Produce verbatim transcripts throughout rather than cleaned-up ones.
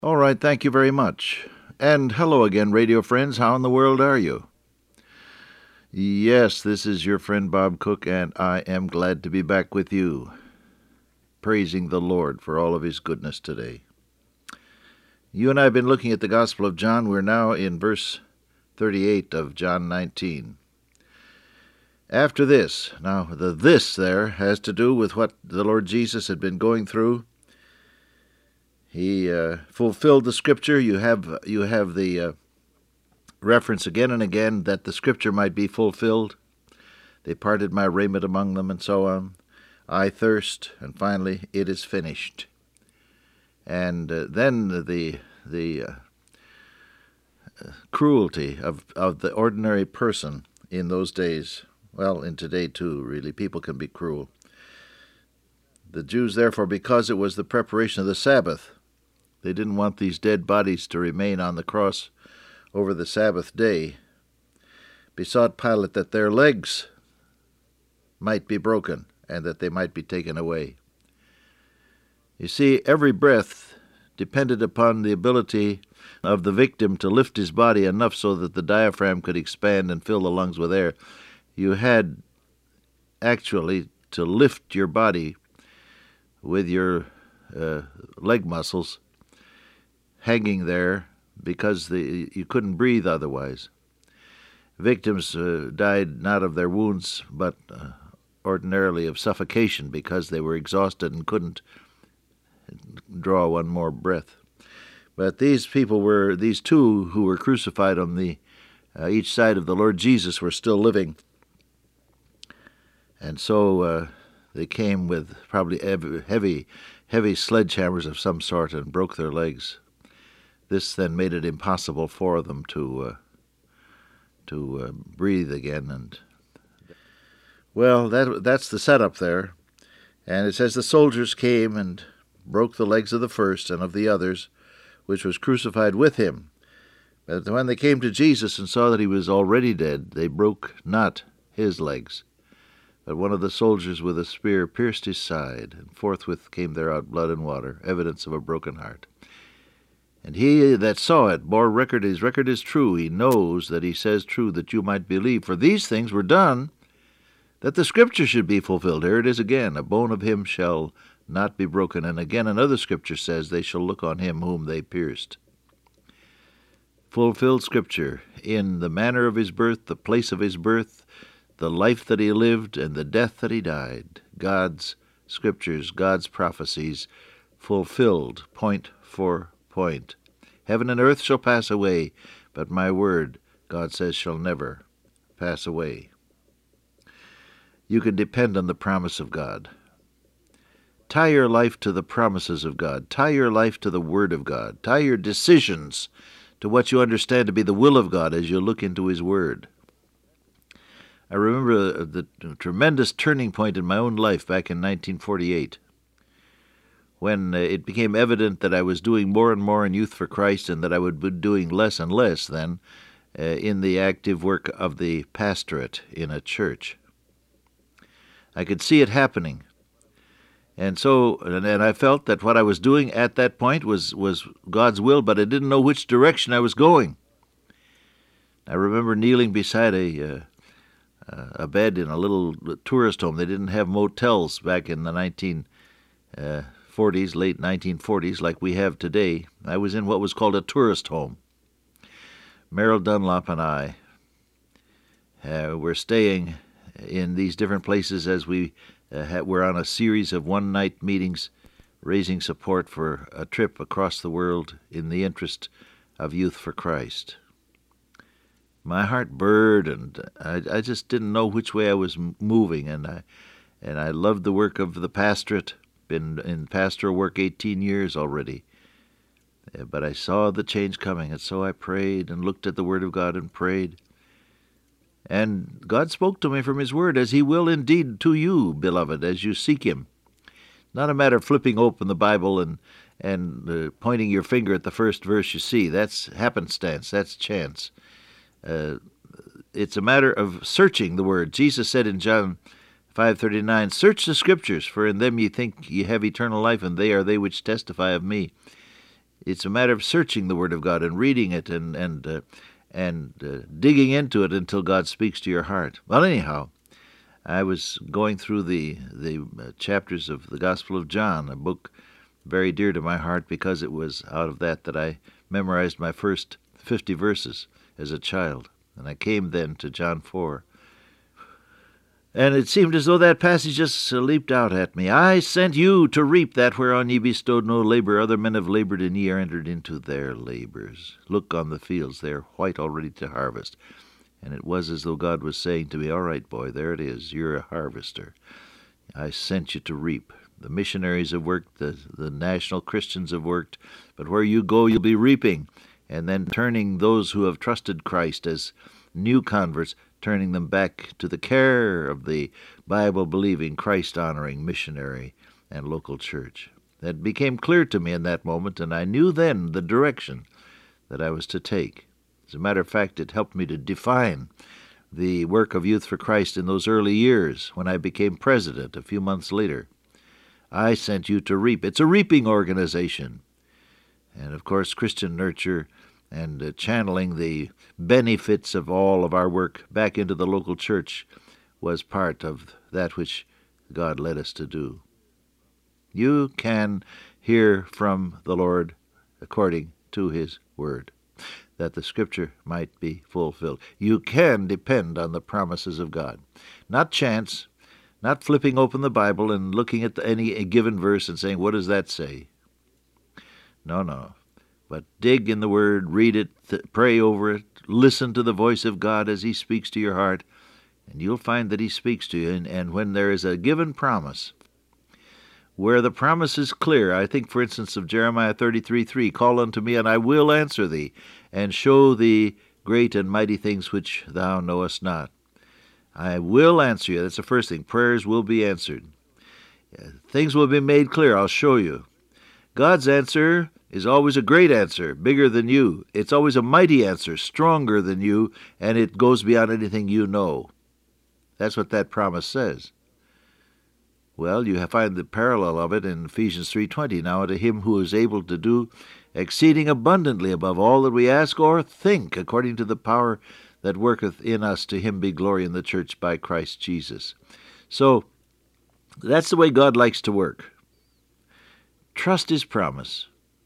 All right, thank you very much. And hello again, radio friends. How in the world are you? Yes, this is your friend Bob Cook, and I am glad to be back with you, praising the Lord for all of his goodness today. You and I have been looking at the Gospel of John. We're now in verse thirty-eight of John nineteen. After this, now the this there has to do with what the Lord Jesus had been going through. He uh, fulfilled the Scripture. You have you have the uh, reference again and again that the Scripture might be fulfilled. They parted my raiment among them, and so on. I thirst, and finally, it is finished. And uh, then the the uh, cruelty of of the ordinary person in those days. Well, in today too, really, people can be cruel. The Jews, therefore, because it was the preparation of the Sabbath, they didn't want these dead bodies to remain on the cross over the Sabbath day, besought Pilate that their legs might be broken and that they might be taken away. You see, every breath depended upon the ability of the victim to lift his body enough so that the diaphragm could expand and fill the lungs with air. You had actually to lift your body with your uh, leg muscles hanging there because the, you couldn't breathe otherwise. Victims uh, died not of their wounds, but uh, ordinarily of suffocation because they were exhausted and couldn't draw one more breath. But these people were, these two who were crucified on the uh, each side of the Lord Jesus were still living. And so uh, they came with probably heavy, heavy sledgehammers of some sort and broke their legs. This then made it impossible for them to uh, to uh, breathe again. And well, that that's the setup there. And it says the soldiers came and broke the legs of the first and of the others, which was crucified with him. But when they came to Jesus and saw that he was already dead, they broke not his legs. But one of the soldiers with a spear pierced his side, and forthwith came there out blood and water, evidence of a broken heart. And he that saw it bore record, his record is true. He knows that he says true, that you might believe. For these things were done, that the Scripture should be fulfilled. Here it is again, a bone of him shall not be broken. And again another Scripture says, they shall look on him whom they pierced. Fulfilled Scripture in the manner of his birth, the place of his birth, the life that he lived, and the death that he died. God's Scriptures, God's prophecies, fulfilled point for point. Heaven and earth shall pass away, but my word, God says, shall never pass away. You can depend on the promise of God. Tie your life to the promises of God. Tie your life to the Word of God. Tie your decisions to what you understand to be the will of God as you look into His Word. I remember the tremendous turning point in my own life back in nineteen forty-eight. When it became evident that I was doing more and more in Youth for Christ and that I would be doing less and less then uh, in the active work of the pastorate in a church. I could see it happening. And so, and, and I felt that what I was doing at that point was, was God's will, but I didn't know which direction I was going. I remember kneeling beside a, uh, a bed in a little tourist home. They didn't have motels back in the nineteen forties, late nineteen forties, like we have today. I was in what was called a tourist home. Merrill Dunlop and I uh, were staying in these different places as we uh, had, were on a series of one-night meetings raising support for a trip across the world in the interest of Youth for Christ. My heart burdened. I, I just didn't know which way I was moving, and I and I loved the work of the pastorate. Been in pastoral work eighteen years already. But I saw the change coming, and so I prayed and looked at the Word of God and prayed. And God spoke to me from His Word, as He will indeed to you, beloved, as you seek Him. Not a matter of flipping open the Bible and, and uh, pointing your finger at the first verse you see. That's happenstance. That's chance. Uh, it's a matter of searching the Word. Jesus said in John five thirty-nine, search the Scriptures, for in them ye think ye have eternal life, and they are they which testify of me. It's a matter of searching the Word of God and reading it and and uh, and uh, digging into it until God speaks to your heart. Well, anyhow, I was going through the the uh, chapters of the Gospel of John, a book very dear to my heart because it was out of that that I memorized my first fifty verses as a child. And I came then to John four. And it seemed as though that passage just leaped out at me. I sent you to reap that whereon ye bestowed no labor. Other men have labored, and ye are entered into their labors. Look on the fields, they are white already to harvest. And it was as though God was saying to me, all right, boy, there it is. You're a harvester. I sent you to reap. The missionaries have worked, the, the national Christians have worked, but where you go, you'll be reaping. And then turning those who have trusted Christ as new converts, turning them back to the care of the Bible-believing, Christ-honoring missionary and local church. That became clear to me in that moment, and I knew then the direction that I was to take. As a matter of fact, it helped me to define the work of Youth for Christ in those early years when I became president a few months later. I sent you to reap. It's a reaping organization. And, of course, Christian nurture and uh, channeling the benefits of all of our work back into the local church was part of that which God led us to do. You can hear from the Lord according to His Word, that the Scripture might be fulfilled. You can depend on the promises of God. Not chance, not flipping open the Bible and looking at any given verse and saying, what does that say? No, no. But dig in the Word, read it, th- pray over it, listen to the voice of God as He speaks to your heart, and you'll find that He speaks to you. And, and when there is a given promise, where the promise is clear, I think, for instance, of Jeremiah thirty-three three, call unto me, and I will answer thee, and show thee great and mighty things which thou knowest not. I will answer you. That's the first thing. Prayers will be answered. Things will be made clear. I'll show you. God's answer is always a great answer, bigger than you. It's always a mighty answer, stronger than you, and it goes beyond anything you know. That's what that promise says. Well, you find the parallel of it in Ephesians three twenty. Now to Him who is able to do exceeding abundantly above all that we ask or think, according to the power that worketh in us, to Him be glory in the church by Christ Jesus. So, that's the way God likes to work. Trust His promise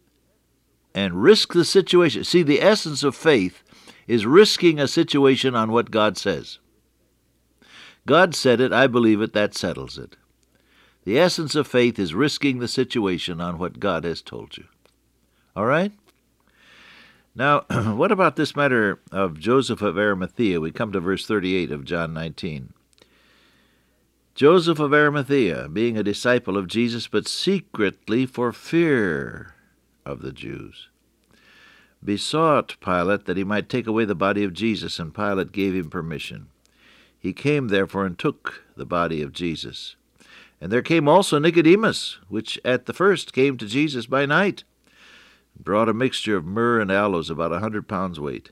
and risk the situation. See, the essence of faith is risking a situation on what God says. God said it, I believe it, that settles it. The essence of faith is risking the situation on what God has told you. All right? Now, what about this matter of Joseph of Arimathea? We come to verse thirty-eight of John nineteen. Joseph of Arimathea, being a disciple of Jesus, but secretly for fear of the Jews, besought Pilate that he might take away the body of Jesus, and Pilate gave him permission. He came, therefore, and took the body of Jesus. And there came also Nicodemus, which at the first came to Jesus by night, and brought a mixture of myrrh and aloes, about a hundred pounds weight.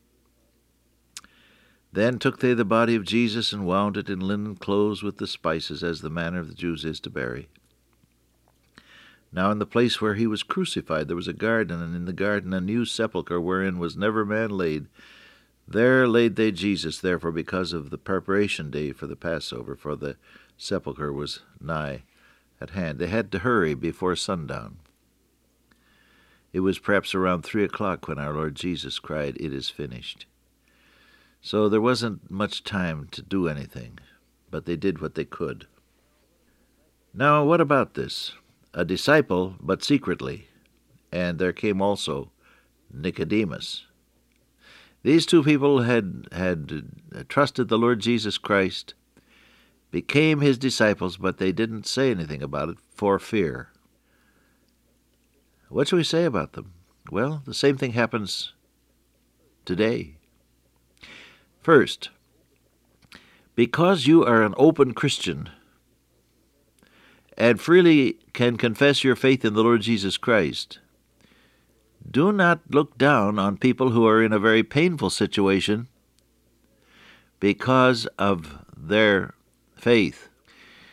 Then took they the body of Jesus, and wound it in linen clothes with the spices, as the manner of the Jews is to bury. Now in the place where he was crucified there was a garden, and in the garden a new sepulchre, wherein was never man laid. There laid they Jesus, therefore, because of the preparation day for the Passover, for the sepulchre was nigh at hand. They had to hurry before sundown. It was perhaps around three o'clock when our Lord Jesus cried, "It is finished." So there wasn't much time to do anything, but they did what they could. Now, what about this? A disciple, but secretly, and there came also Nicodemus. These two people had, had trusted the Lord Jesus Christ, became His disciples, but they didn't say anything about it for fear. What should we say about them? Well, the same thing happens today. First, because you are an open Christian and freely can confess your faith in the Lord Jesus Christ, do not look down on people who are in a very painful situation because of their faith.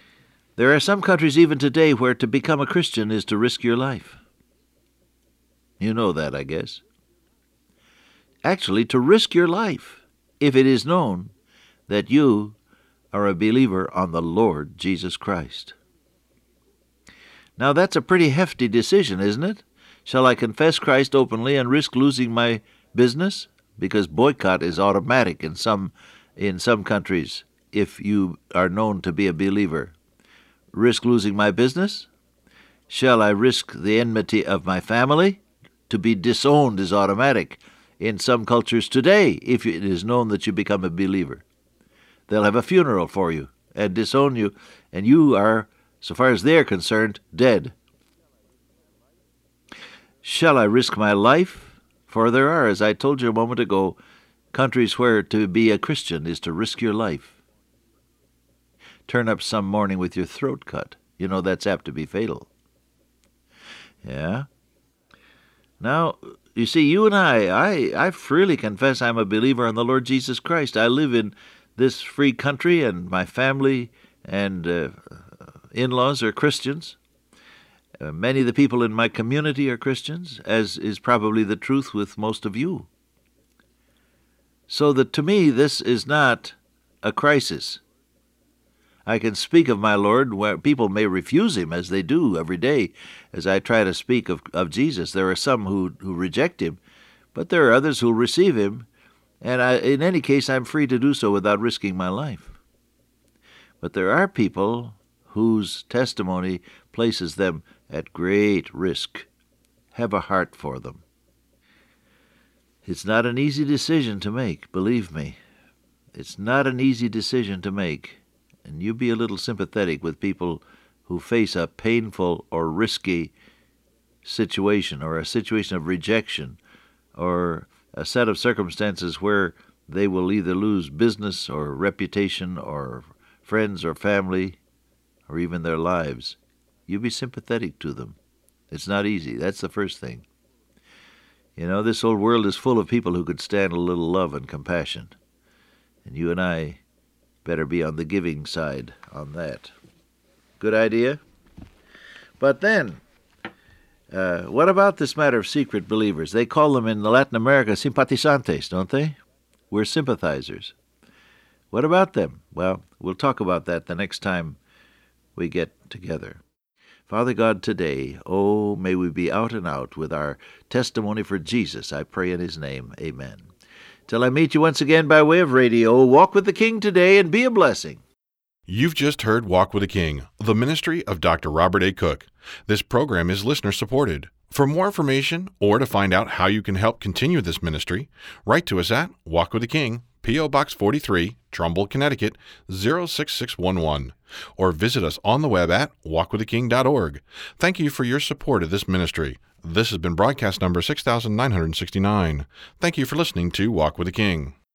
There are some countries even today where to become a Christian is to risk your life. You know that, I guess. Actually, to risk your life if it is known that you are a believer on the Lord Jesus Christ. Now, that's a pretty hefty decision, isn't it? Shall I confess Christ openly and risk losing my business? Because boycott is automatic in some in some countries if you are known to be a believer. Risk losing my business? Shall I risk the enmity of my family? To be disowned is automatic in some cultures today if it is known that you become a believer. They'll have a funeral for you and disown you, and you are, so far as they're concerned, dead. Shall I risk my life? For there are, as I told you a moment ago, countries where to be a Christian is to risk your life. Turn up some morning with your throat cut. You know that's apt to be fatal. Yeah? Now, you see, you and I, I, I freely confess I'm a believer in the Lord Jesus Christ. I live in this free country, and my family and uh, in-laws are Christians. Uh, many of the people in my community are Christians, as is probably the truth with most of you. So that to me, this is not a crisis. I can speak of my Lord where people may refuse him, as they do every day, as I try to speak of, of Jesus. There are some who, who reject him, but there are others who receive him, and I, in any case, I'm free to do so without risking my life. But there are people whose testimony places them at great risk. Have a heart for them. It's not an easy decision to make, believe me. It's not an easy decision to make. And you be a little sympathetic with people who face a painful or risky situation, or a situation of rejection, or a set of circumstances where they will either lose business or reputation or friends or family or even their lives. You be sympathetic to them. It's not easy. That's the first thing. You know, this old world is full of people who could stand a little love and compassion. And you and I better be on the giving side on that. Good idea? But then, uh, what about this matter of secret believers? They call them in Latin America simpatizantes, don't they? We're sympathizers. What about them? Well, we'll talk about that the next time we get together. Father God, today, oh, may we be out and out with our testimony for Jesus. I pray in his name. Amen. Till I meet you once again by way of radio, walk with the King today and be a blessing. You've just heard Walk with the King, the ministry of Doctor Robert A. Cook. This program is listener-supported. For more information or to find out how you can help continue this ministry, write to us at Walk with the King, P O. Box forty-three, Trumbull, Connecticut, zero six six one one, or visit us on the web at walk with the king dot org. Thank you for your support of this ministry. This has been broadcast number six thousand nine hundred sixty-nine. Thank you for listening to Walk with the King.